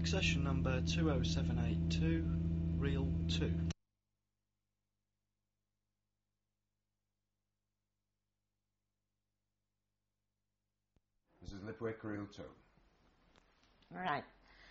Accession number 20782, reel 2. This is Lipwick, reel 2. Right.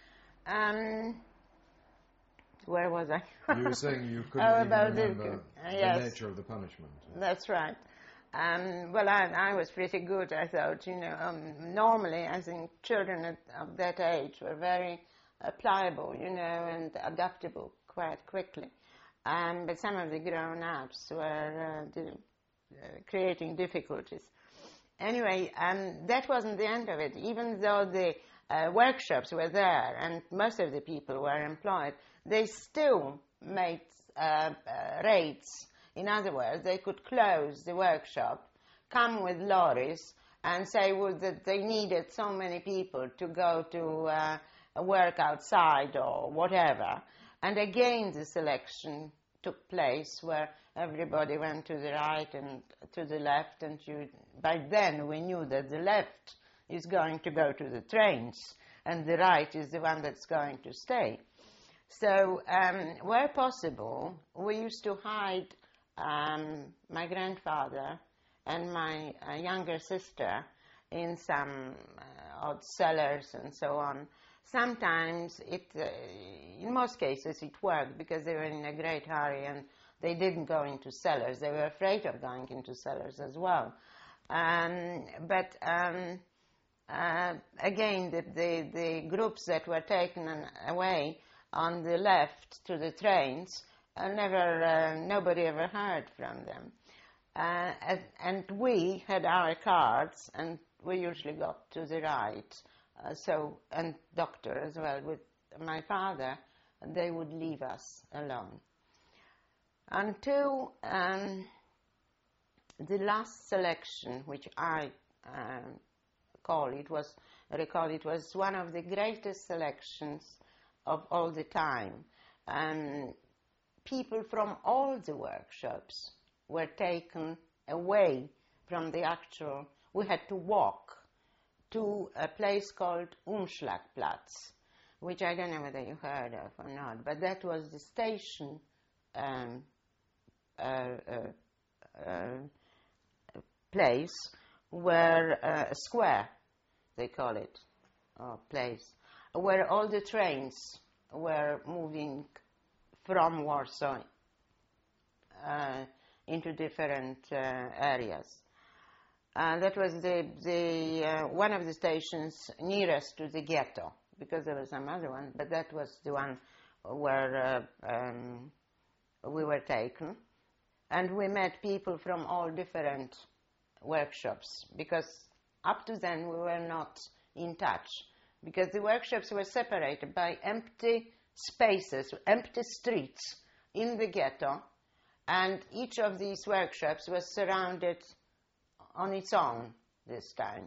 Where was I? You were saying you couldn't even remember yes. the nature of the punishment. That's right. Well, I was pretty good, I thought. Normally, I think children of that age were very pliable, and adaptable quite quickly. But some of the grown-ups were creating difficulties. Anyway, that wasn't the end of it. Even though the workshops were there and most of the people were employed, they still made raids. In other words, they could close the workshop, come with lorries, and say that they needed so many people to go to work outside or whatever. And again, the selection took place where everybody went to the right and to the left, and by then we knew that the left is going to go to the trains and the right is the one that's going to stay. So where possible, we used to hide my grandfather and my younger sister in some odd cellars and so on. Sometimes in most cases it worked because they were in a great hurry and they didn't go into cellars. They were afraid of going into cellars as well. But again, the groups that were taken away on the left to the trains, nobody ever heard from them. And we had our cards, and we usually got to the right. And doctor as well, with my father, they would leave us alone. Until the last selection, which I recall, it was one of the greatest selections of all the time. People from all the workshops were taken away from the actual. We had to walk to a place called Umschlagplatz, which I don't know whether you heard of or not, but that was the station place where a square, they call it, or place, where all the trains were moving from Warsaw into different areas. That was the one of the stations nearest to the ghetto, because there were some other ones, but that was the one where we were taken. And we met people from all different workshops, because up to then we were not in touch, because the workshops were separated by empty spaces, empty streets in the ghetto, and each of these workshops was surrounded on its own this time.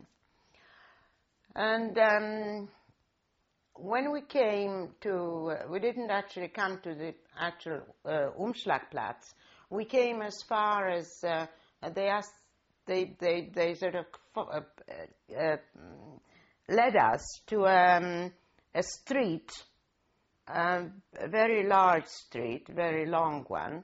And when we came to, we didn't actually come to the actual Umschlagplatz. We came as far as they sort of led us to a street, a very large street, very long one,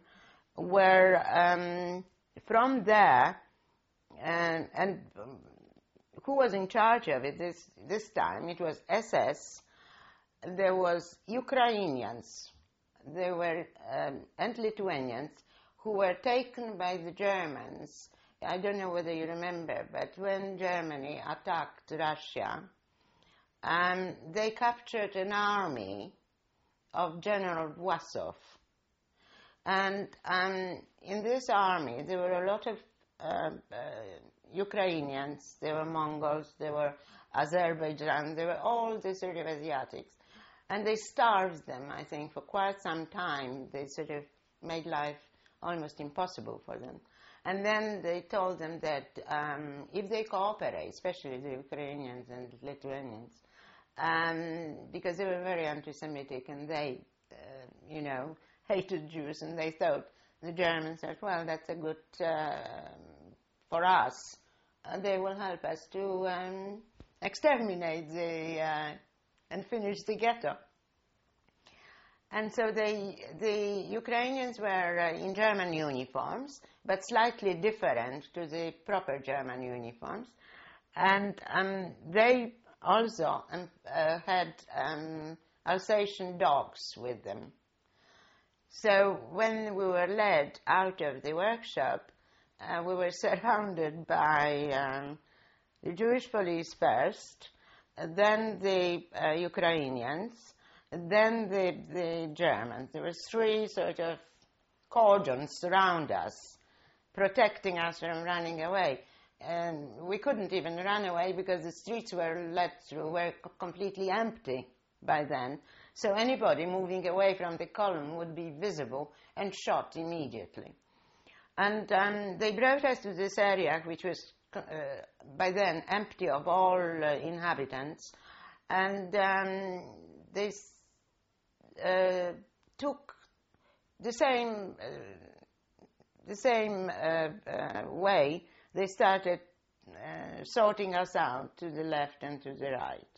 where from there, and who was in charge of it this time? It was SS. There was Ukrainians, there were and Lithuanians who were taken by the Germans. I don't know whether you remember, but when Germany attacked Russia, they captured an army of General Vlasov. And in this army, there were a lot of Ukrainians, there were Mongols, there were Azerbaijan, there were all the sort of Asiatics. And they starved them, I think, for quite some time. They sort of made life almost impossible for them. And then they told them that if they cooperate, especially the Ukrainians and Lithuanians, because they were very anti-Semitic and they, hated Jews, and they thought, the Germans said, well, that's a good, for us, they will help us to exterminate and finish the ghetto. And so the Ukrainians were in German uniforms, but slightly different to the proper German uniforms. And they also had Alsatian dogs with them. So when we were led out of the workshop, we were surrounded by the Jewish police first, then the Ukrainians, then the Germans. There were three sort of cordons around us, protecting us from running away. And we couldn't even run away because the streets were completely empty by then. So anybody moving away from the column would be visible and shot immediately. And they brought us to this area, which was by then empty of all inhabitants. And they took the same way. They started sorting us out to the left and to the right.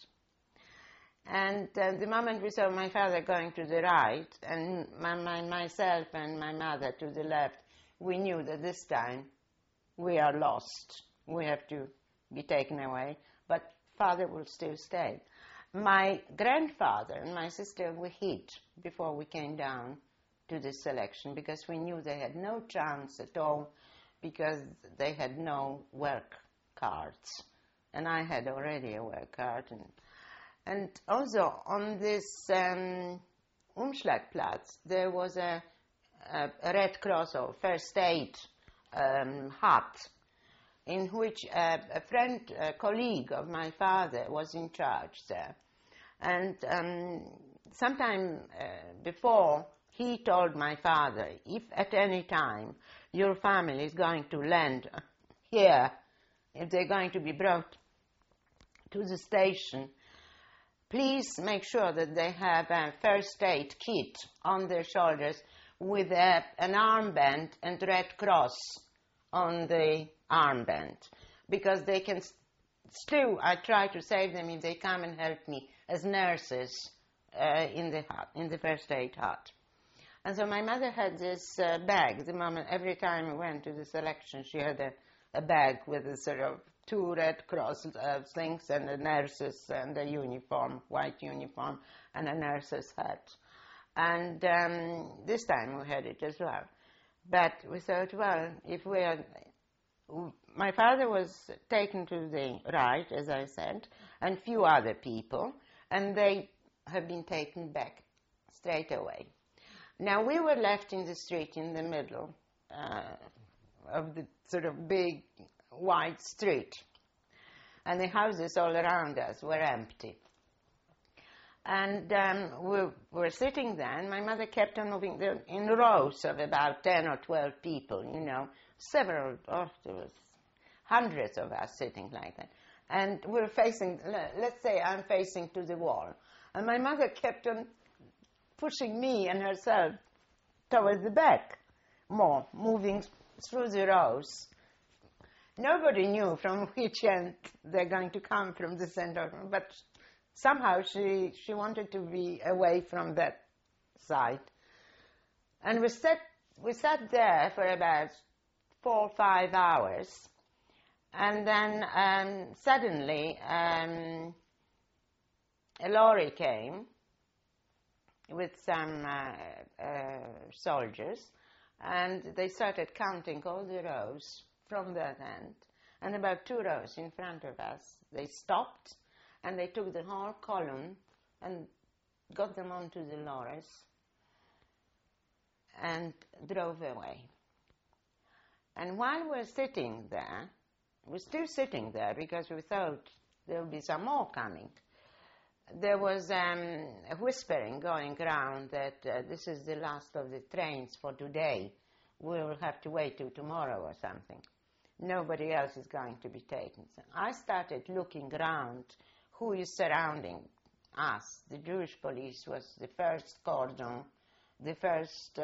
And the moment we saw my father going to the right and myself and my mother to the left, we knew that this time we are lost. We have to be taken away, but father will still stay. My grandfather and my sister we hid before we came down to this selection because we knew they had no chance at all because they had no work cards. And I had already a work card. And also on this Umschlagplatz, there was a Red Cross or first aid hut in which a colleague of my father was in charge there. And sometime before, he told my father, if at any time your family is going to land here, if they're going to be brought to the station, please make sure that they have a first aid kit on their shoulders with an armband and Red Cross on the armband, because they can still, I try to save them if they come and help me as nurses in the hut, in the first aid hut. And so my mother had this bag. The moment every time we went to the selection, she had a bag with a sort of 2 Red Cross things and a nurse's and a uniform, white uniform, and a nurse's hat. And this time we had it as well. But we thought, well, if we are... My father was taken to the right, as I said, and few other people, and they have been taken back straight away. Now we were left in the street in the middle of the sort of big wide street, and the houses all around us were empty. And we were sitting there, and my mother kept on moving in rows of about 10 or 12 people, you know, there was hundreds of us sitting like that. And we're facing, let's say I'm facing to the wall. And my mother kept on pushing me and herself towards the back more, moving through the rows. Nobody knew from which end they're going to come from the center, but somehow she wanted to be away from that side. And we sat there for about 4 or 5 hours, and then suddenly a lorry came with some soldiers, and they started counting all the rows from that end, and about 2 rows in front of us. They stopped, and they took the whole column and got them onto the lorries and drove away. And while we're sitting there, we're still sitting there because we thought there'll be some more coming. There was a whispering going around that this is the last of the trains for today. We'll have to wait till tomorrow or something. Nobody else is going to be taken. So I started looking around who is surrounding us. The Jewish police was the first cordon, the first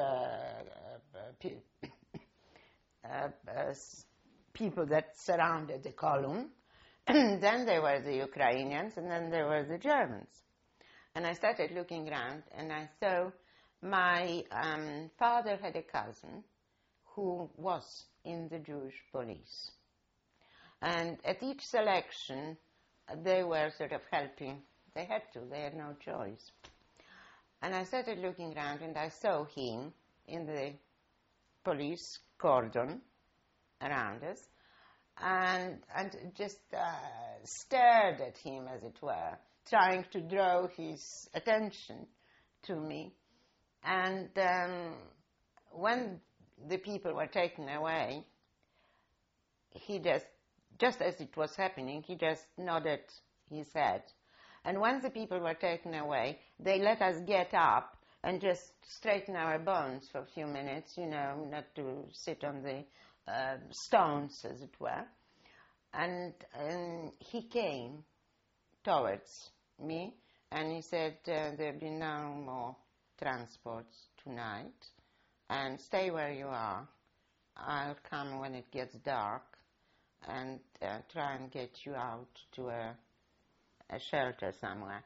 people that surrounded the column. Then there were the Ukrainians, and then there were the Germans. And I started looking around, and I saw my father had a cousin who was in the Jewish police. And at each selection, they were sort of helping. They had to, they had no choice. And I started looking around and I saw him in the police cordon around us and just stared at him, as it were, trying to draw his attention to me. And when the people were taken away, he just as it was happening, he just nodded his head. And when the people were taken away, they let us get up and just straighten our bones for a few minutes, you know, not to sit on the stones, as it were. And he came towards me and he said, there'll be no more transports tonight, and stay where you are. I'll come when it gets dark and try and get you out to a shelter somewhere.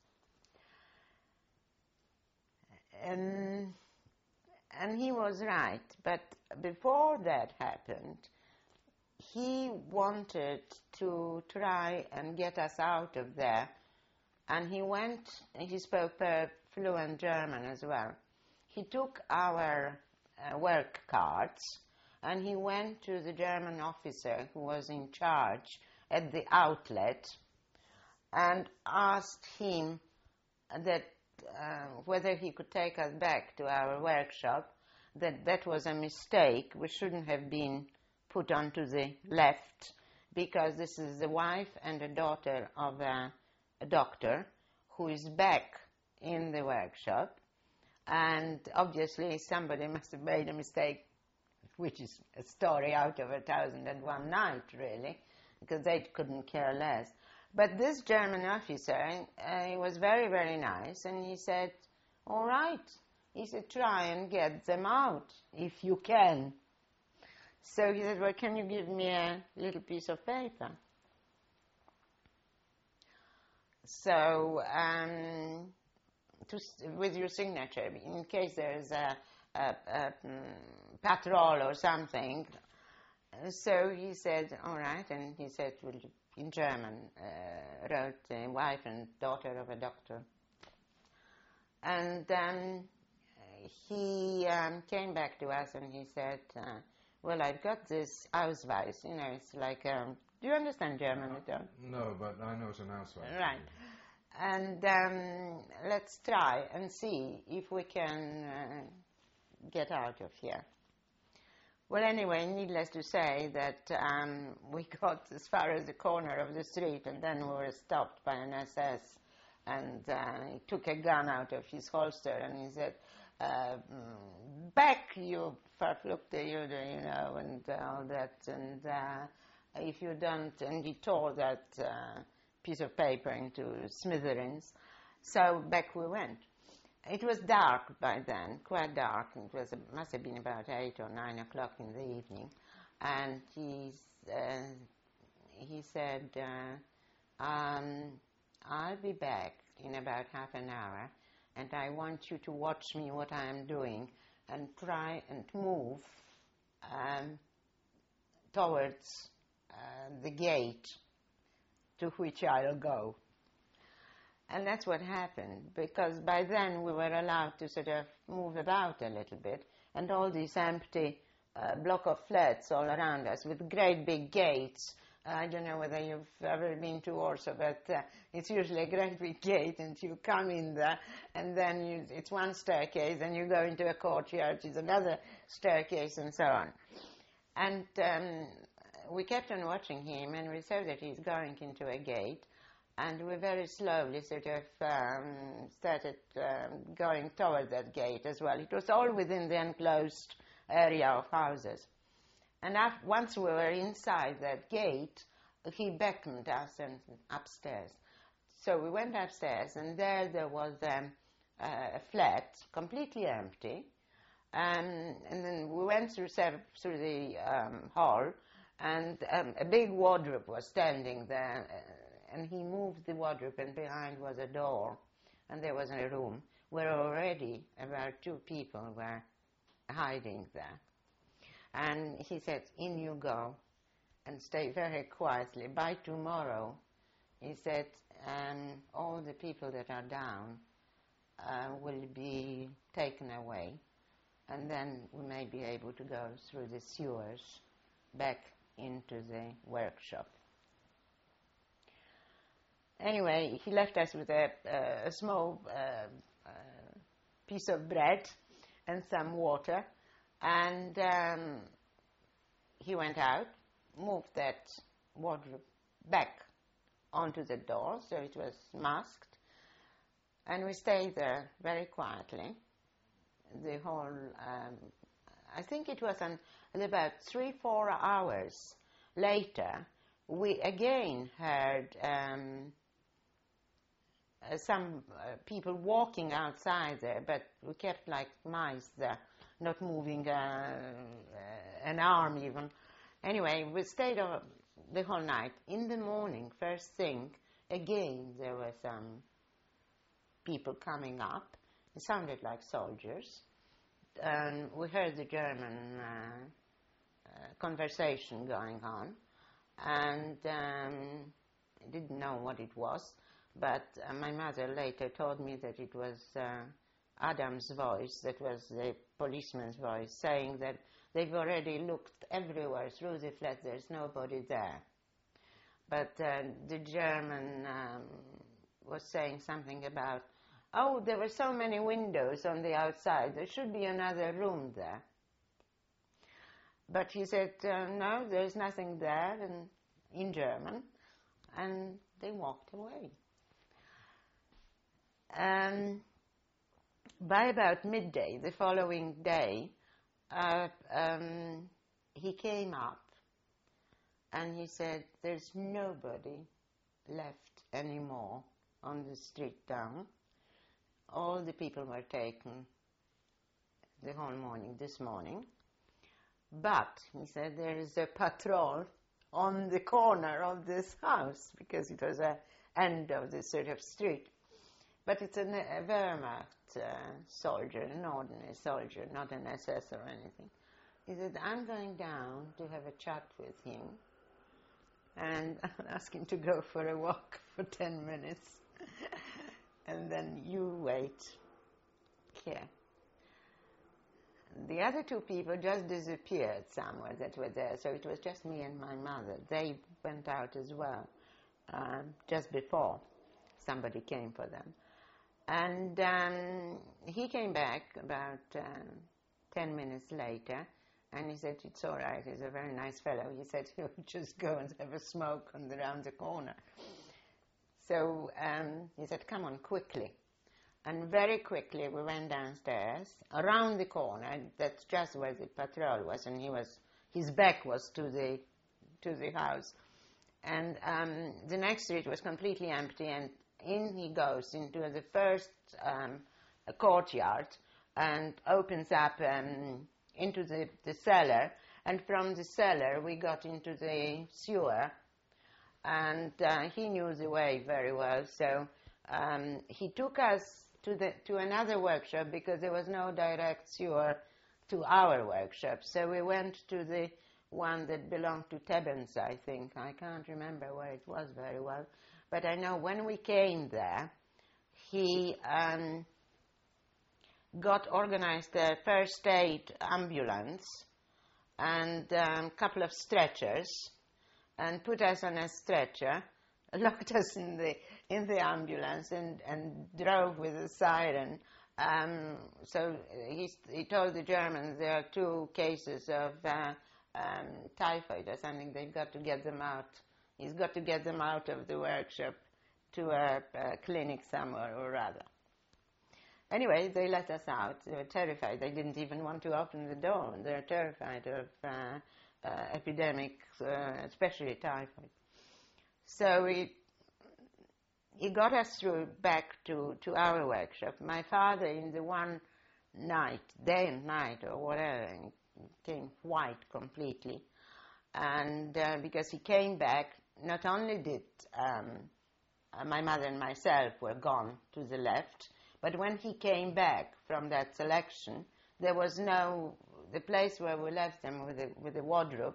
And he was right, but before that happened, he wanted to try and get us out of there, and he spoke fluent German as well. He took our work cards and he went to the German officer who was in charge at the outlet and asked him that whether he could take us back to our workshop, that was a mistake. We shouldn't have been put onto the left, because this is the wife and a daughter of a doctor who is back in the workshop, and obviously somebody must have made a mistake, which is a story out of 1001 Night, really, because they couldn't care less. But this German officer, he was very, very nice, and he said, all right. He said, try and get them out, if you can. So he said, well, can you give me a little piece of paper? So, with your signature, in case there's a patrol or something. So he said, all right, and he said, well, in German, wrote wife and daughter of a doctor. And he came back to us and he said, well, I've got this Ausweis, you know, it's like, do you understand German at all? No, but I know it's an Ausweis. Right. And let's try and see if we can get out of here. Well, anyway, needless to say that we got as far as the corner of the street, and then we were stopped by an SS, and he took a gun out of his holster and he said, back, you verfluchte Jude, you know, and all that, and if you don't, and he tore that piece of paper into smithereens. So back we went. It was dark by then, quite dark. It must have been about 8 or 9 o'clock in the evening, and he said, I'll be back in about half an hour, and I want you to watch me what I am doing and try and move towards the gate to which I'll go. And that's what happened, because by then we were allowed to sort of move about a little bit, and all these empty block of flats all around us with great big gates. I don't know whether you've ever been to Warsaw, but it's usually a great big gate, and you come in there, and then it's one staircase, and you go into a courtyard, which is another staircase, and so on. And we kept on watching him, and we saw that he's going into a gate, and we very slowly sort of started going toward that gate as well. It was all within the enclosed area of houses. And once we were inside that gate, he beckoned us and upstairs. So we went upstairs, and there was a flat, completely empty. And then we went through the hall, and a big wardrobe was standing there. And he moved the wardrobe, and behind was a door. and there was a room where already about 2 people were hiding there. And he said, in you go, and stay very quietly. By tomorrow, he said, all the people that are down will be taken away, and then we may be able to go through the sewers back into the workshop. Anyway, he left us with a small piece of bread and some water, and he went out, moved that wardrobe back onto the door, so it was masked, and we stayed there very quietly. The whole, I think it was about 3-4 hours later, we again heard some people walking outside there, but we kept like mice there, not moving an arm even. Anyway, we stayed the whole night. In the morning, first thing, again there were some people coming up. It sounded like soldiers. And we heard the German conversation going on, and didn't know what it was, but my mother later told me that it was Adam's voice, that was the policeman's voice, saying that they've already looked everywhere through the flat, there's nobody there. But the German was saying something about, oh, there were so many windows on the outside, there should be another room there. But he said, no, there's nothing there, in German, and they walked away. By about midday, the following day, he came up and he said, there's nobody left anymore on the street down. All the people were taken the whole morning, this morning. But, he said, there is a patrol on the corner of this house, because it was the end of the sort of street. But it's a Wehrmacht soldier, an ordinary soldier, not an SS or anything. He said, I'm going down to have a chat with him and ask him to go for a walk for 10 minutes. And then you wait here. The other 2 people just disappeared somewhere that were there, so it was just me and my mother. They went out as well, just before somebody came for them. And he came back about 10 minutes later, and he said, it's all right, he's a very nice fellow. He said, he'll just go and have a smoke around the corner. So he said, come on, quickly. And very quickly we went downstairs, around the corner, that's just where the patrol was, and his back was to the house. And the next street was completely empty, and in he goes into the first courtyard and opens up into the cellar, and from the cellar we got into the sewer, and he knew the way very well, so he took us to another workshop, because there was no direct sewer to our workshop. So we went to the one that belonged to Tebbens, I think. I can't remember where it was very well. But I know when we came there, he got organized a first aid ambulance and a couple of stretchers, and put us on a stretcher, locked us in the ambulance, and drove with a siren. So he told the Germans there are 2 cases of typhoid or something. They've got to get them out. He's got to get them out of the workshop to a clinic somewhere or other. Anyway, they let us out. They were terrified. They didn't even want to open the door. They were terrified of epidemics, especially typhoid. So he got us through back to our workshop. My father, in the one night, day and night or whatever, came white completely. And because he came back, not only did my mother and myself were gone to the left. But when he came back from that selection, there was the place where we left them with the wardrobe,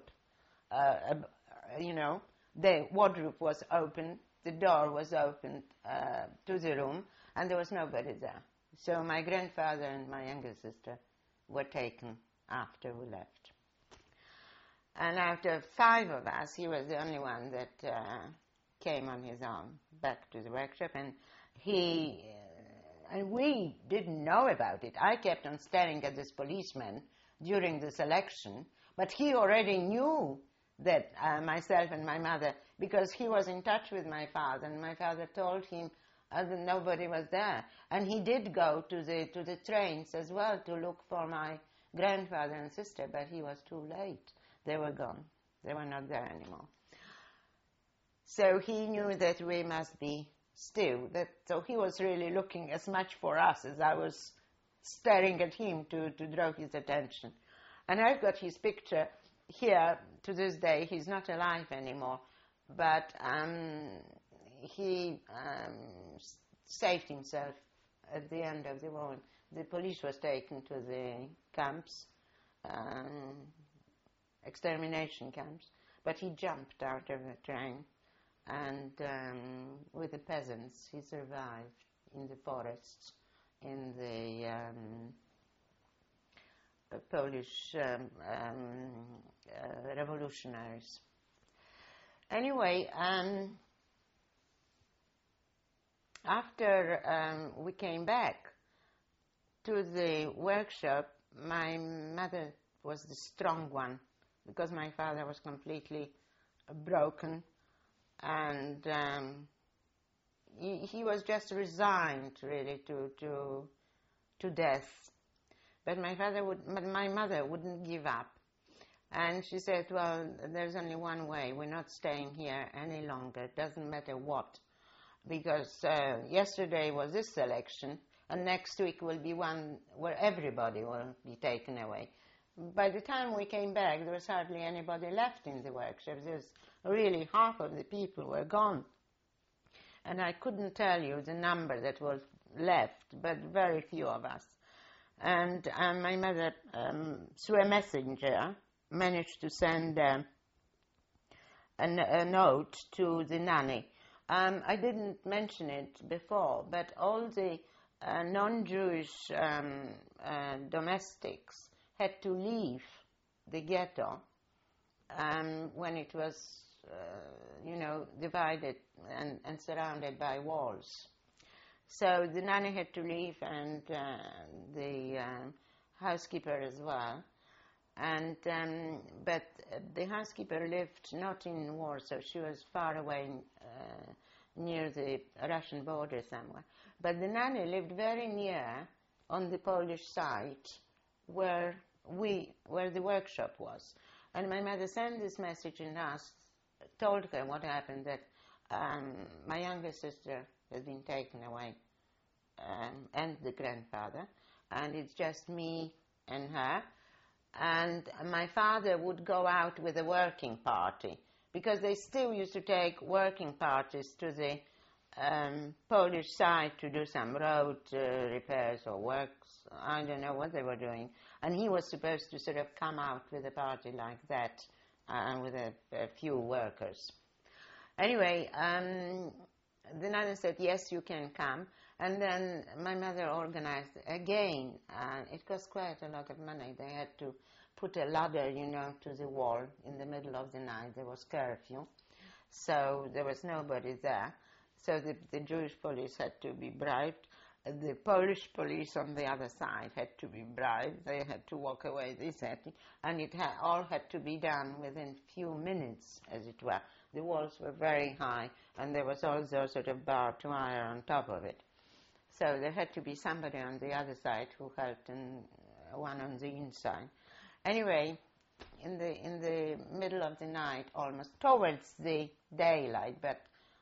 the wardrobe was open, the door was opened to the room, and there was nobody there. So my grandfather and my younger sister were taken after we left. And after 5 of us, he was the only one that came on his own back to the workshop, and and we didn't know about it. I kept on staring at this policeman during the selection, but he already knew that myself and my mother, because he was in touch with my father, and my father told him that nobody was there. And he did go to the trains as well to look for my grandfather and sister, but he was too late. They were gone. They were not there anymore. So he knew that we must be still. So he was really looking as much for us as I was staring at him to draw his attention. And I've got his picture here to this day. He's not alive anymore, but he saved himself at the end of the war. The police was taken to the camps, extermination camps, but he jumped out of the train, and with the peasants he survived in the forests, in the Polish revolutionaries. Anyway, after we came back to the workshop, my mother was the strong one, because my father was completely broken, and he was just resigned really to death. But my mother wouldn't give up, and she said, well, there's only one way. We're not staying here any longer. It doesn't matter what, because yesterday was this selection, and next week will be one where everybody will be taken away. By the time we came back, there was hardly anybody left in the workshop. There's really half of the people were gone. And I couldn't tell you the number that was left, but very few of us. And my mother, through a messenger, managed to send a note to the nanny. I didn't mention it before, but all the non-Jewish domestics had to leave the ghetto when it was, divided and surrounded by walls. So the nanny had to leave, and the housekeeper as well. And but the housekeeper lived not in Warsaw. She was far away near the Russian border somewhere. But the nanny lived very near on the Polish side, where the workshop was. And my mother sent this message and told her what happened, that my younger sister has been taken away, and the grandfather, and it's just me and her. And my father would go out with a working party, because they still used to take working parties to the Polish side to do some road repairs or works. I don't know what they were doing. And he was supposed to sort of come out with a party like that, with a few workers. Anyway, the nanny said, yes, you can come. And then my mother organized again, and it cost quite a lot of money. They had to put a ladder, to the wall in the middle of the night. There was curfew, so there was nobody there. So the Jewish police had to be bribed. The Polish police on the other side had to be bribed. They had to walk away, they said, and it all had to be done within few minutes, as it were. The walls were very high, and there was also sort of barbed wire on top of it. So there had to be somebody on the other side who helped, and one on the inside. Anyway, in the middle of the night, almost towards the daylight, but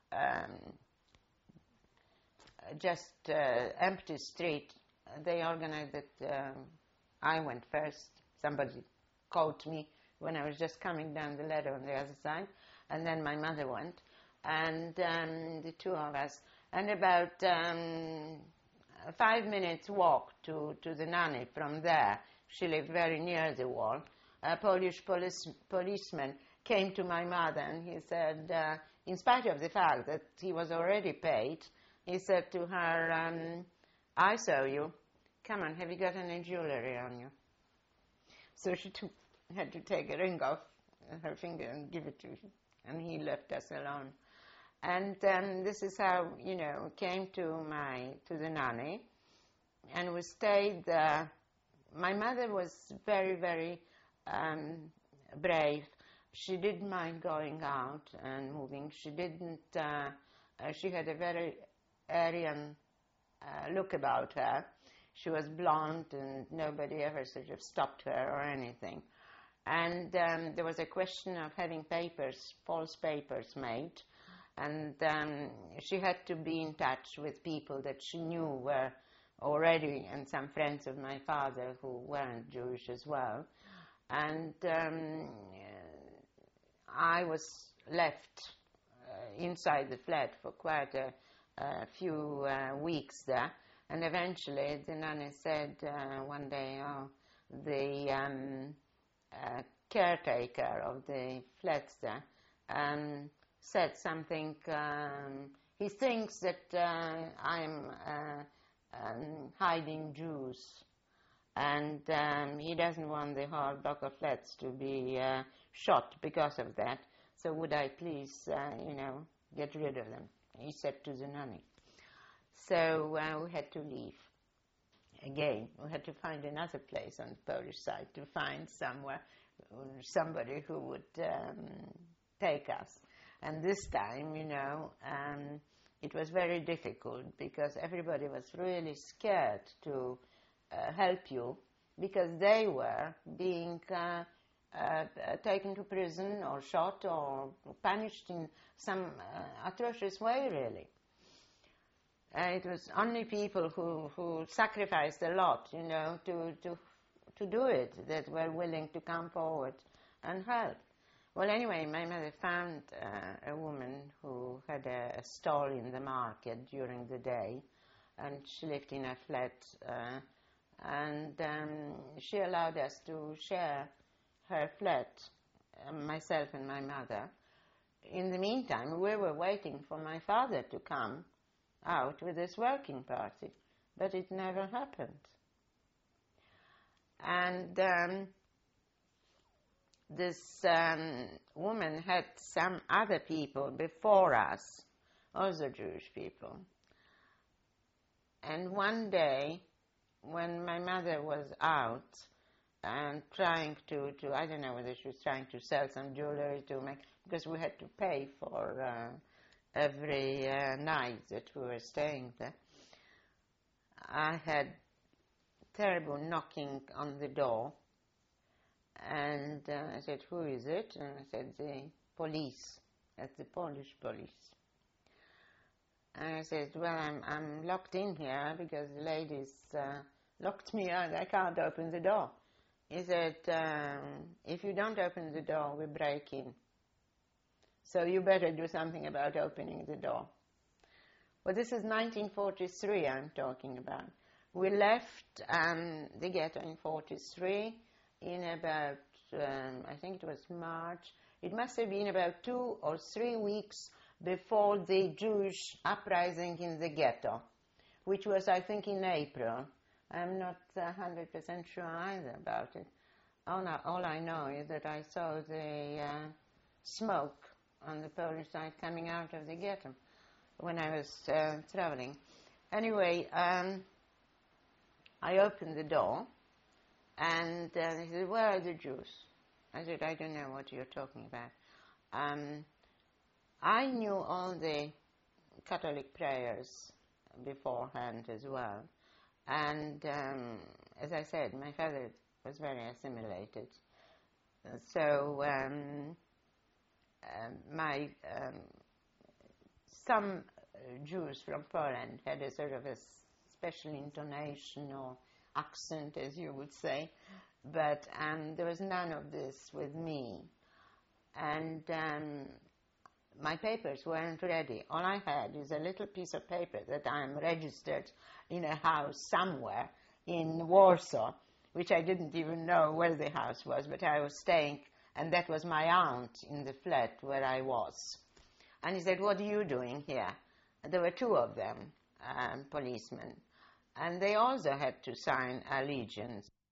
just empty street, they organized that I went first. Somebody called me when I was just coming down the ladder on the other side, and then my mother went. and the two of us. And about 5 minutes walk to the nanny from there. She lived very near the wall. A Polish policeman came to my mother and he said, in spite of the fact that he was already paid, he said to her, I saw you. Come on, have you got any jewelry on you? So she had to take a ring off her finger and give it to him, and he left us alone. And this is how, came to the nanny, and we stayed there. My mother was very, very brave. She didn't mind going out and moving. She didn't, she had a very Aryan look about her. She was blonde and nobody ever sort of stopped her or anything. And there was a question of having false papers made. And she had to be in touch with people that she knew were already, and some friends of my father who weren't Jewish as well. And I was left inside the flat for quite a few weeks there. And eventually the nanny said one day, the caretaker of the flats there said something, he thinks that I'm hiding Jews, and he doesn't want the whole block of flats to be shot because of that, so would I please, get rid of them, he said to the nanny. So we had to leave. Again, we had to find another place on the Polish side to find somebody who would take us. And this time, it was very difficult because everybody was really scared to help you because they were being taken to prison or shot or punished in some atrocious way, really. It was only people who sacrificed a lot, to do it, that were willing to come forward and help. Well, anyway, my mother found a woman who had a stall in the market during the day, and she lived in a flat, and she allowed us to share her flat, myself and my mother. In the meantime, we were waiting for my father to come out with his working party, but it never happened. And this woman had some other people before us, also Jewish people. And one day, when my mother was out and trying to I don't know whether she was trying to sell some jewelry to make, because we had to pay for every night that we were staying there, I had terrible knocking on the door, and I said, who is it? And I said, the police. That's the Polish police. And I said, well, I'm locked in here because the ladies locked me out. I can't open the door. He said, if you don't open the door, we break in. So you better do something about opening the door. Well, this is 1943 I'm talking about. We left the ghetto in 43 in about, I think it was March. It must have been about 2 or 3 weeks before the Jewish uprising in the ghetto, which was, I think, in April. I'm not 100% sure either about it. All I know is that I saw the smoke on the Polish side coming out of the ghetto when I was traveling. Anyway, I opened the door, and he said, where are the Jews? I said, I don't know what you're talking about. I knew all the Catholic prayers beforehand as well. And as I said, my father was very assimilated. So some Jews from Poland had a sort of a special intonation or accent, as you would say, but there was none of this with me. And my papers weren't ready. All I had is a little piece of paper that I'm registered in a house somewhere in Warsaw, which I didn't even know where the house was, but I was staying, and that was my aunt in the flat where I was. And he said, "What are you doing here?" And there were two of them, policemen, and they also had to sign allegiance.